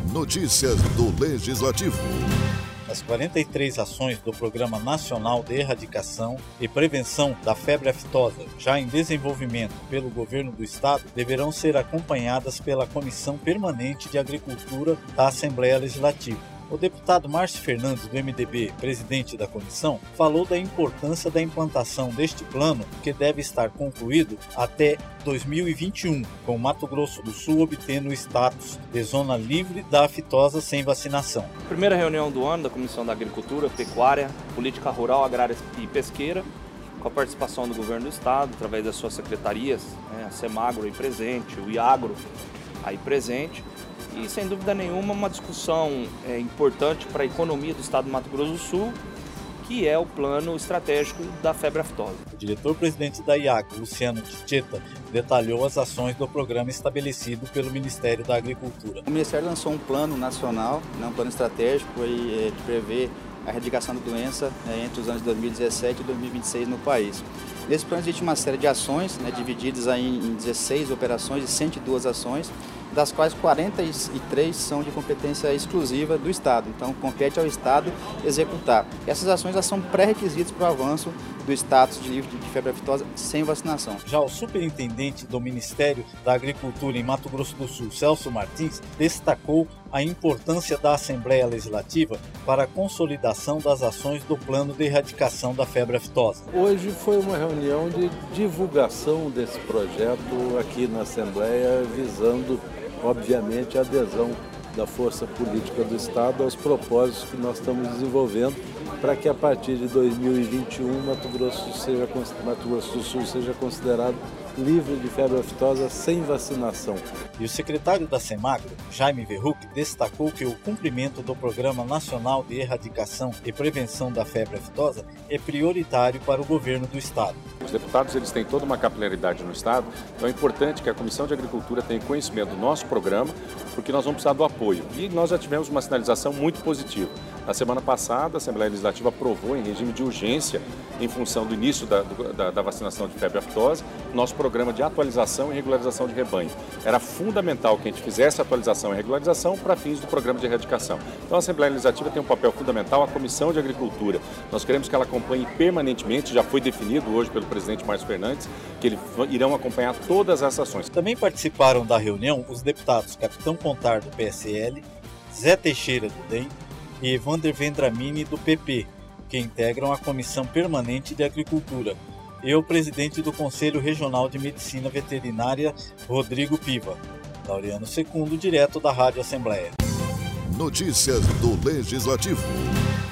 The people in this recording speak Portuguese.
Notícias do Legislativo. As 43 ações do Programa Nacional de Erradicação e Prevenção da Febre Aftosa, já em desenvolvimento pelo Governo do Estado, deverão ser acompanhadas pela Comissão Permanente de Agricultura da Assembleia Legislativa. O deputado Márcio Fernandes, do MDB, presidente da comissão, falou da importância da implantação deste plano, que deve estar concluído até 2021, com Mato Grosso do Sul obtendo o status de zona livre da aftosa sem vacinação. Primeira reunião do ano da Comissão da Agricultura, Pecuária, Política Rural, Agrária e Pesqueira, com a participação do Governo do Estado, através das suas secretarias, a Semagro aí presente, o Iagro aí presente. E, sem dúvida nenhuma, uma discussão importante para a economia do estado do Mato Grosso do Sul, que é o plano estratégico da febre aftosa. O diretor-presidente da IAGRO, Luciano Ticheta, detalhou as ações do programa estabelecido pelo Ministério da Agricultura. O Ministério lançou um plano nacional, um plano estratégico que prevê a erradicação da doença entre os anos de 2017 e 2026 no país. Nesse plano existe uma série de ações, divididas aí em 16 operações e 102 ações, das quais 43 são de competência exclusiva do Estado. Então, compete ao Estado executar. Essas ações já são pré-requisitos para o avanço do status de livre de febre aftosa sem vacinação. Já o superintendente do Ministério da Agricultura em Mato Grosso do Sul, Celso Martins, destacou a importância da Assembleia Legislativa para a consolidação das ações do plano de erradicação da febre aftosa. Hoje foi uma reunião de divulgação desse projeto aqui na Assembleia, visando, obviamente, a adesão da força política do Estado aos propósitos que nós estamos desenvolvendo para que a partir de 2021 Mato Grosso do Sul seja considerado livre de febre aftosa sem vacinação. E o secretário da Semagro, Jaime Verruc, destacou que o cumprimento do Programa Nacional de Erradicação e Prevenção da Febre Aftosa é prioritário para o governo do Estado. Os deputados eles têm toda uma capilaridade no Estado, então é importante que a Comissão de Agricultura tenha conhecimento do nosso programa, porque nós vamos precisar do apoio. E nós já tivemos uma sinalização muito positiva. Na semana passada, a Assembleia Legislativa aprovou em regime de urgência, em função do início da vacinação de febre aftosa, nosso programa de atualização e regularização de rebanho. Era fundamental que a gente fizesse atualização e regularização para fins do programa de erradicação. Então a Assembleia Legislativa tem um papel fundamental, a Comissão de Agricultura. Nós queremos que ela acompanhe permanentemente, já foi definido hoje pelo presidente Márcio Fernandes, que eles irão acompanhar todas essas ações. Também participaram da reunião os deputados Capitão Contar, do PSL, Zé Teixeira, do DEM, e Evander Vendramini, do PP, que integram a Comissão Permanente de Agricultura, e o presidente do Conselho Regional de Medicina Veterinária, Rodrigo Piva. Laureano Secundo, direto da Rádio Assembleia. Notícias do Legislativo.